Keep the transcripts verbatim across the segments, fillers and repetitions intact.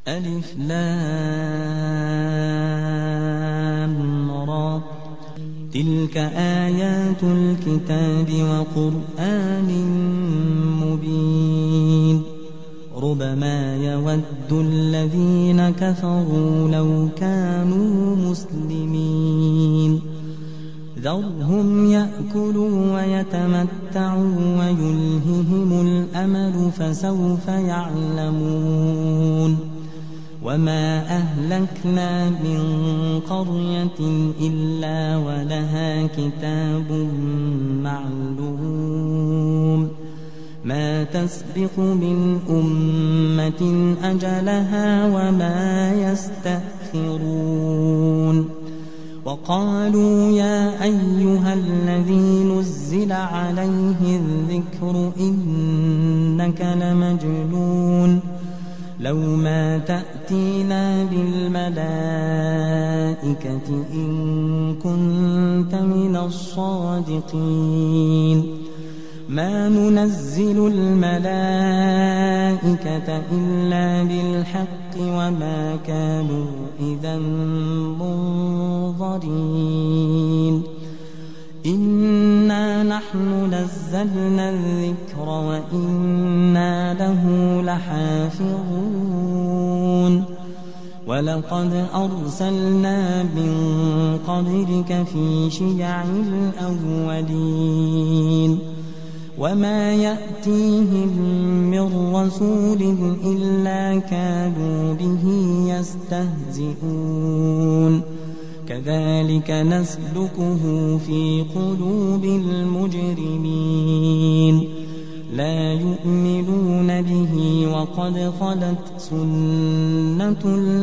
ألف لام را تلك آيات الكتاب وقرآن مبين ربما يود الذين كفروا لو كانوا مسلمين ذرهم يأكلوا ويتمتعوا ويلههم الأمل فسوف يعلمون وما أهلكنا من قرية إلا ولها كتاب معلوم ما تسبق من أمة أجلها وما يستأخرون وقالوا يا أيها الذي نزل عليه الذكر إنك لمجنون لو ما تأتينا بالملائكة إن كنت من الصادقين ما ننزل الملائكة إلا بالحق وما كانوا إذا منظرين إنا نحن نزلنا الذكر وإنا له لحافظون ولقد أرسلنا من قبلك في شيع الأولين وما يأتيهم من رسول إلا كانوا به يستهزئون كذلك نسلكه في قلوب المجرمين لا يؤمنون به وقد خلت سنة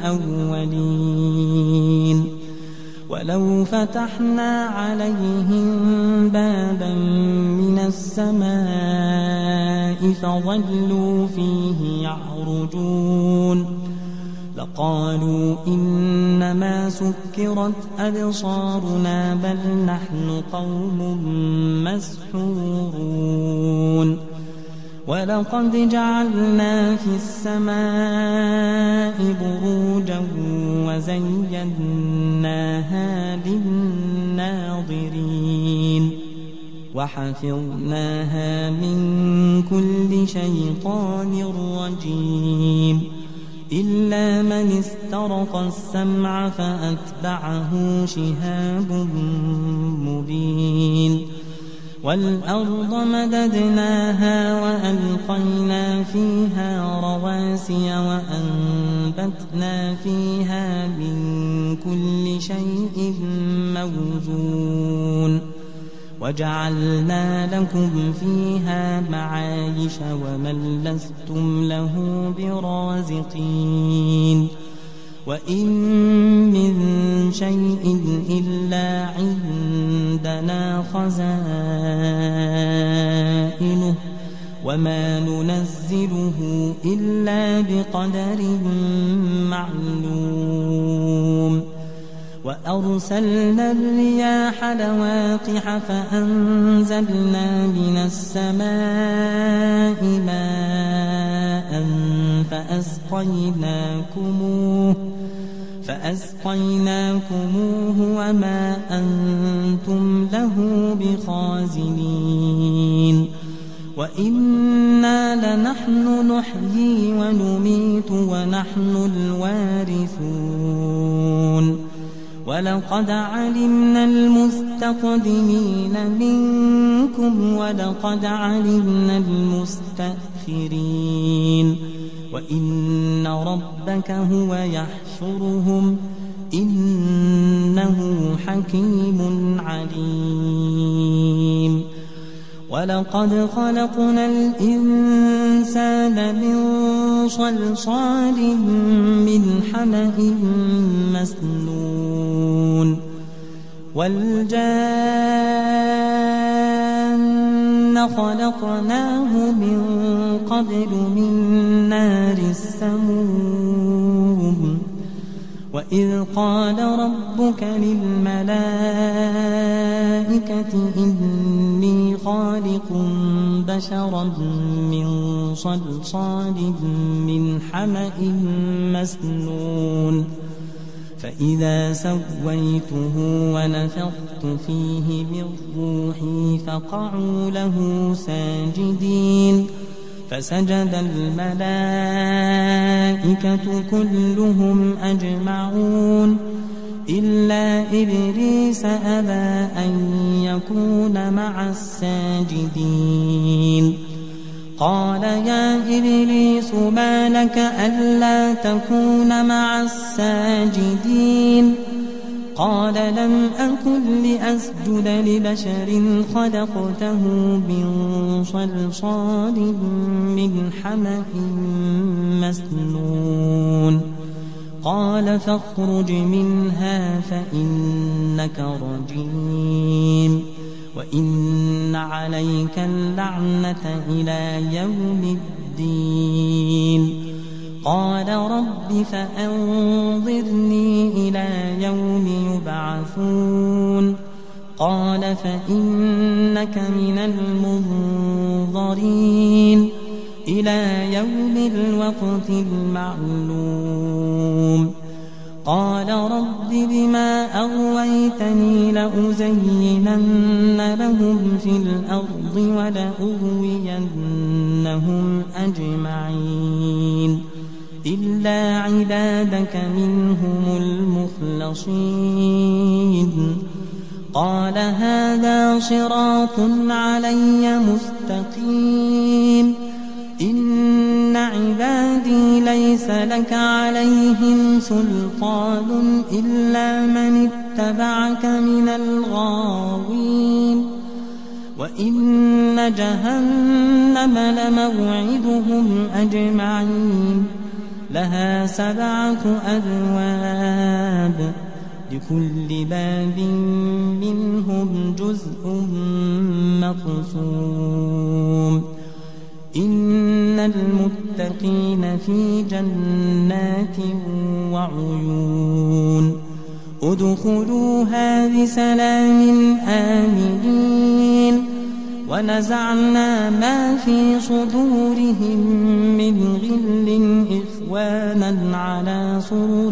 الأولين ولو فتحنا عليهم بابا من السماء فظلوا فيه يعرجون لقالوا إنما سكرت أبصارنا بل نحن قوم مسحورون ولقد جعلنا في السماء بروجا وزيناها للناظرين وحفظناها من كل شيطان رجيم إلا من استرق السمع فأتبعه شهاب مبين والأرض مددناها وألقينا فيها رواسي وأنبتنا فيها من كل شيء موزون وجعلنا لكم فيها معايش ومن لستم له برازقين وإن من شيء إلا عندنا خزائنه وما ننزله إلا بقدر معلوم وأرسلنا الرياح لواقح فأنزلنا من السماء ماء فأسقيناكموه فأسقيناكموه وما أنتم له بخازنين وإنا لنحن نحيي ونميت ونحن الوارثون ولقد علمنا المستقدمين منكم ولقد علمنا المستأخرين وإن ربك هو يحشرهم إنه حكيم عليم ولقد خلقنا الإنسان من صلصال من حمأ مسنون والجان خلقناه من قبل من نار السموم وإذ قال ربك للملائكة إني خالق بشرا من صلصال من حمأ مسنون فإذا سويته ونفخت فيه من روحي فقعوا له ساجدين فسجد الملائكة كلهم أجمعون إلا إبليس أبى أن يكون مع الساجدين قال يا إبليس ما لك ألا تكون مع الساجدين قال لم أكن لأسجد لبشر خلقته من صلصال من حمأ مسنون قال فاخرج منها فإنك رجيم وإن عليك اللعنة إلى يوم الدين قال رب فأنظرني إلى يوم يبعثون قال فإنك من المنظرين إلى يوم الوقت المعلوم قال رب بما أغويتني لأزينن لهم في الأرض ولأغوينهم أجمعين إلا عبادك منهم المخلصين قال هذا صراط علي مستقيم إن عبادي ليس لك عليهم سلطان إلا من اتبعك من الغاوين وإن جهنم لموعدهم أجمعين لها سبعة أبواب لكل باب منهم جزء مقسوم إن المتقين في جنات وعيون ادخلوها بسلام آمنين ونزعنا ما في صدورهم من غل إخوانا على سرر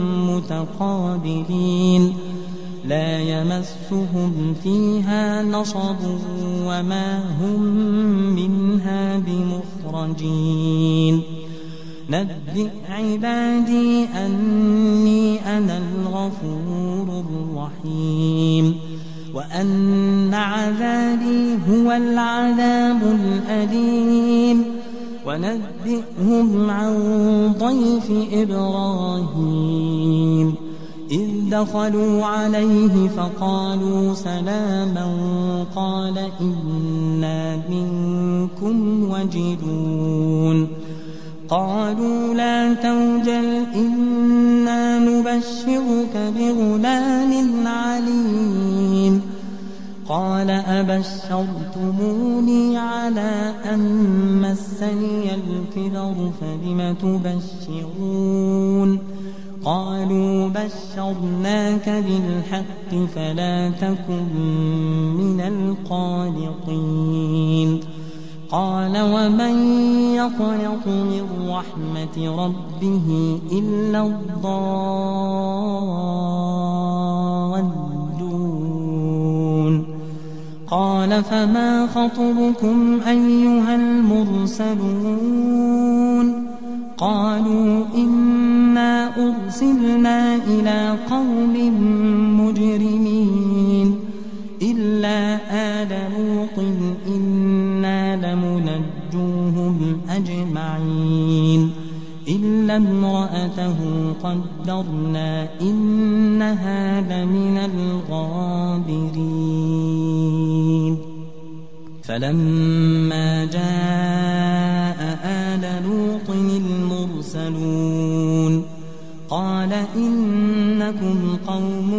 متقابلين لا يمسهم فيها نصب وما هم منها بمخرجين نبئ عبادي أني أنا الغفور الرحيم وأن عذابي هو العذاب الأليم ونبئهم عن ضيف إبراهيم إذ دخلوا عليه فقالوا سلاما قال إنا منكم وجلون قالوا لا توجل إنا نبشرك بغلام عليم قال أبشرتموني على أن مسني الكبر فبم تبشرون قالوا بشرناك بالحق فلا تكن من القانطين قال ومن يقنط من رحمة ربه إلا الضالون قال فما خطبكم أيها المرسلون قالوا إنا أرسلنا إلى قوم مجرمين إلا آل لوط إنا لمنجوهم أجمعين إلا امرأته قدرنا إنها لمن الغابرين فلما جاء آل لوط المرسلون قال إنكم قوم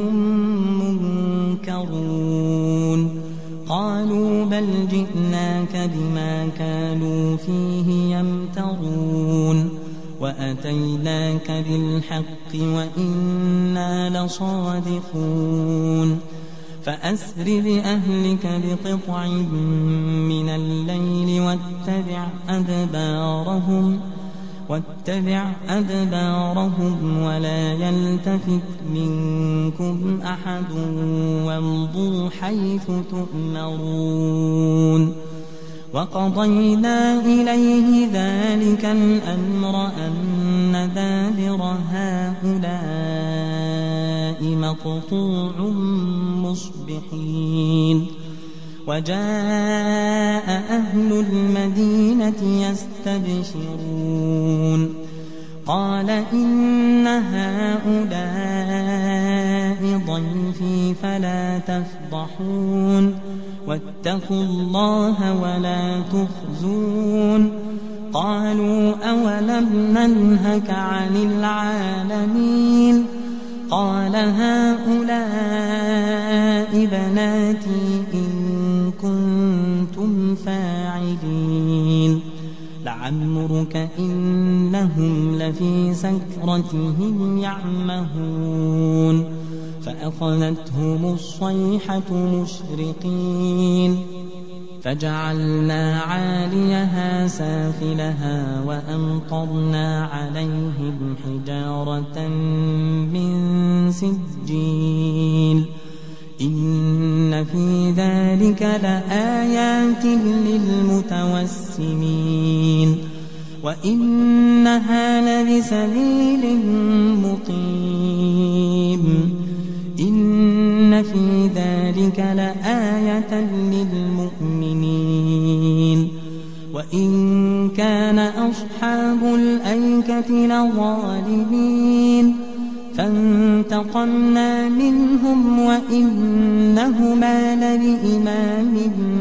منكرون قالوا بل جئناك بما كانوا فيه يمترون وأتيناك بالحق وإنا لصادقون فأسر بأهلك بقطع من الليل واتبع أدبارهم واتبع أدبارهم ولا يلتفت منكم أحد وامضوا حيث تؤمرون وقضينا إليه ذلك الأمر أن دابر هؤلاء مقطوع مصبحين وجاء أهل المدينة يستبشرون قال إن هؤلاء ضيفي فلا تفضحون واتقوا الله ولا تخزون قالوا أولم ننهك عن العالمين قال هؤلاء بناتي إن كنتم فاعلين لعمرك إنهم لفي سكرتهم يعمهون فأخذتهم الصيحة مشرقين فجعلنا عاليها سافلها وأمطرنا عليهم حجارة من سجيل إن في ذلك لآيات للمتوسمين وإنها لبسبيل مقيم إن في ذلك لآية للمؤمنين وإن كان أصحاب الأيكة لظالمين فانتقمنا منهم وإنهما لبإمام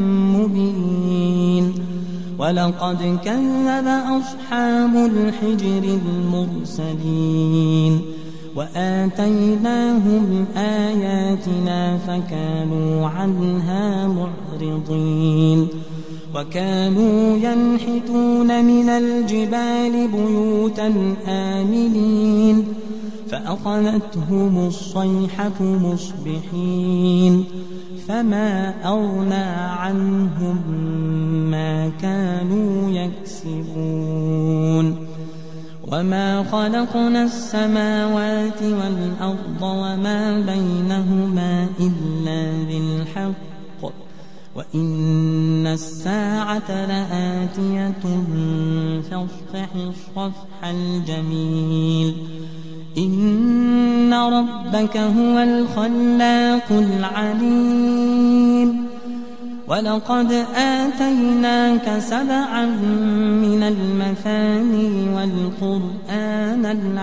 مبين ولقد كذب أصحاب الحجر المرسلين وآتيناهم آياتنا فكانوا عنها معرضين وكانوا ينحتون من الجبال بيوتا آمنين فأخذتهم الصيحة مصبحين فما أغنى عنهم ما كانوا يكسبون وما خلقنا السماوات والأرض وما بينهما إلا بالحق وإن الساعة لآتية فاصفح الصفح الجميل إن ربك هو الخلاق العليم ولقد آتيناك سبعا من المثاني والقرآن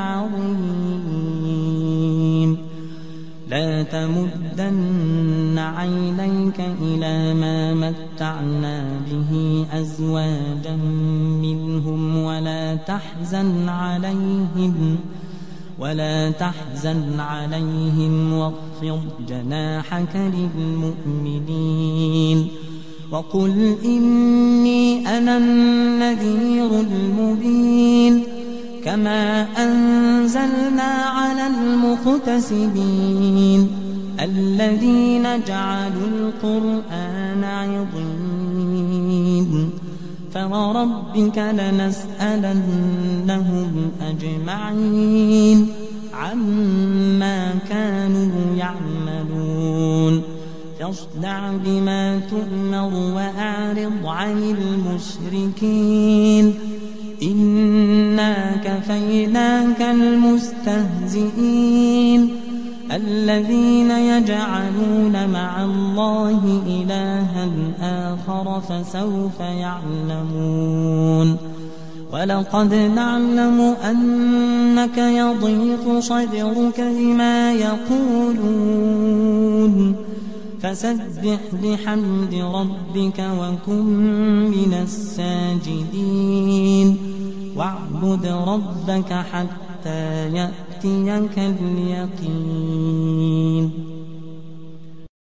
العظيم لا تمدن عينيك إلى ما متعنا به أزواجا منهم ولا تحزن عليهم ولا تحزن عليهم واخفض جناحك للمؤمنين وقل إني أنا النذير المبين كما أنزلنا على المقتسمين الذين جعلوا القرآن عضين فوربك لنسألنهم أجمعين عما كانوا يعملون فاصدع بما تؤمر وأعرض عن المشركين إنا كفيناك المستهزئين الذين يجعلون مع الله إلها آخر فسوف يعلمون ولقد نعلم أنك يضيق صدرك بما يقولون فسبح بحمد ربك وكن من الساجدين واعبد ربك حتى يأتيك اليقين.